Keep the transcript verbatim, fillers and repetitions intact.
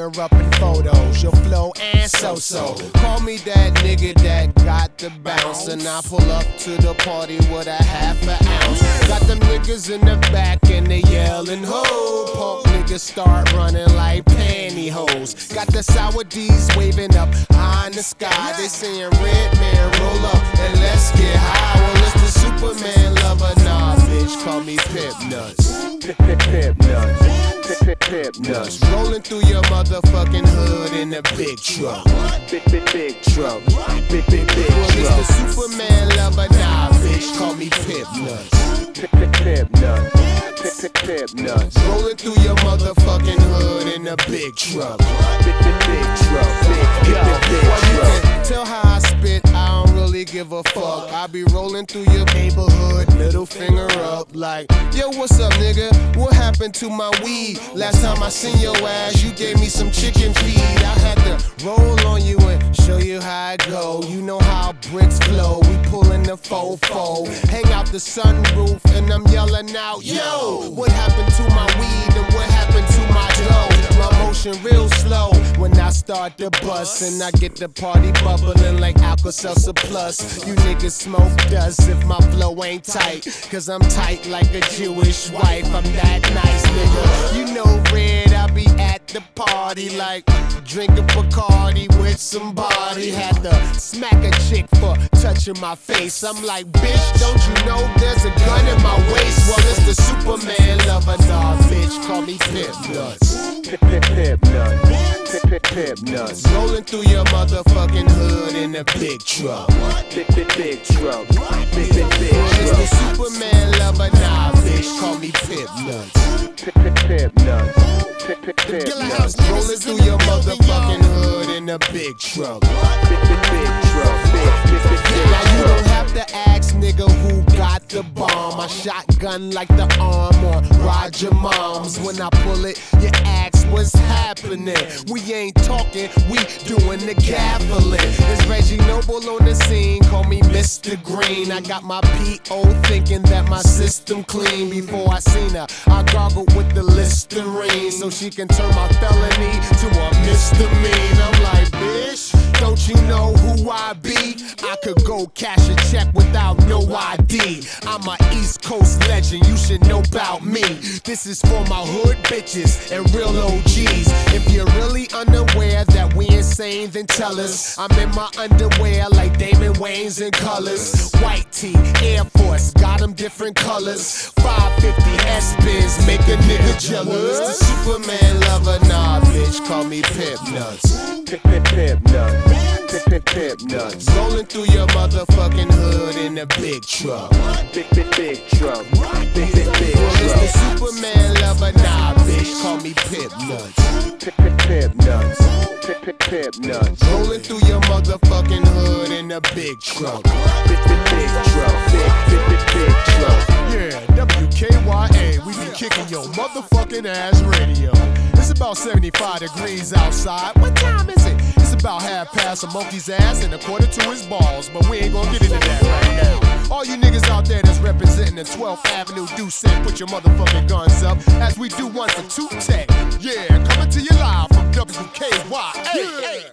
her up in photos. Your flow and so-so. Call me that nigga that got the bounce, and I pull up to the party with a half an ounce. Got them niggas in the back and they yelling ho. Punk niggas start running like pantyhose. Got the sour D's waving up high in the sky. They saying red man roll up and let's get high. Well, it's the Superman lover, nah bitch, call me Pimp Nuts. Pip pip pip nuts, pip pip pip nuts. Rolling through your motherfucking hood in a big truck. Big big big truck, big big big truck. Well, it's the Superman lover, nah bitch, call me Pimp Nuts. Pip pip pip nuts, pip pip pip nuts. Rolling through your motherfucking hood in a big truck. Big big big truck, big big big big truck. Tell how I spit, I don't really give a fuck. I be rolling through your neighborhood, middle finger up like, yo, what's up, nigga? What happened to my weed? Last time I seen your ass, you gave me some chicken feed. I had to roll on you and show you how it go. You know how bricks flow, we pullin' the fofo. Hang out the sunroof and I'm yelling out, yo, what happened to my weed and what happened to my dough? My motion real slow when I start to bust, and I get the party bubbling like Alka-Seltzer Plus. You niggas smoke dust if my flow ain't tight, cause I'm tight like a Jewish wife. I'm that nice, nigga. You know red, I be at the party like drinking Bacardi with somebody. Had to smack a chick for touching my face. I'm like, bitch, don't you know there's a gun in my waist? Well, it's the Superman lover, nah, bitch, call me Pimp Nuts. Pip pip pip nuts, pip pip pip nuts. Rolling through your motherfucking hood in a big truck. Big big big truck, big big big truck. It's the Superman lover, nah, bitch, call me Pimp Nuts. Pip pip pip nuts, pip pip pip nuts. Rolling through your motherfucking hood in a big truck. Big big big truck, big big big big truck. Now you don't have to ask, nigga, who got the bomb. I shotgun like the arm on Roger Moms. When I pull it, you ask what's happening. We ain't talking, we doing the gaveling. It's Reggie Noble on the scene, call me Mister Green. I got my P O thinking that my system clean. Before I seen her, I gargled with the Listerine so she can turn my felony to a misdemeanor. I'm like, bitch, don't you know who I be? I could go cash a check without no I D. I'm a East Coast legend, you should know about me. This is for my hood bitches and real O Gs. If you're really unaware that we insane, then tell us. I'm in my underwear like Damon Wayans in colors. White tee, Air Force, got them different colors. five fifty S-Benz, make a nigga jealous. The Superman lover, nah bitch, call me Pimp Nuts. Pip pip pip nuts, pip pip pip nuts. Rolling through your motherfucking hood in a big truck. Big big big truck, big big big truck. Well, it's the Superman lover, nah bitch, call me Pimp Nuts. Pip pip pip nuts, pip pip pip nuts. Rolling through your motherfucking hood in a big truck. Big big big truck, big big big big truck. Yeah, W K Y A, we be kicking your motherfucking ass radio. It's about seventy-five degrees outside. What time is it? It's about half past a monkey's ass and a quarter to his balls. But we ain't gonna get into that right now. All you niggas out there that's representing the twelfth Avenue do set, put your motherfucking guns up as we do one for two tech. Yeah, coming to you live from W K Y A. Yeah.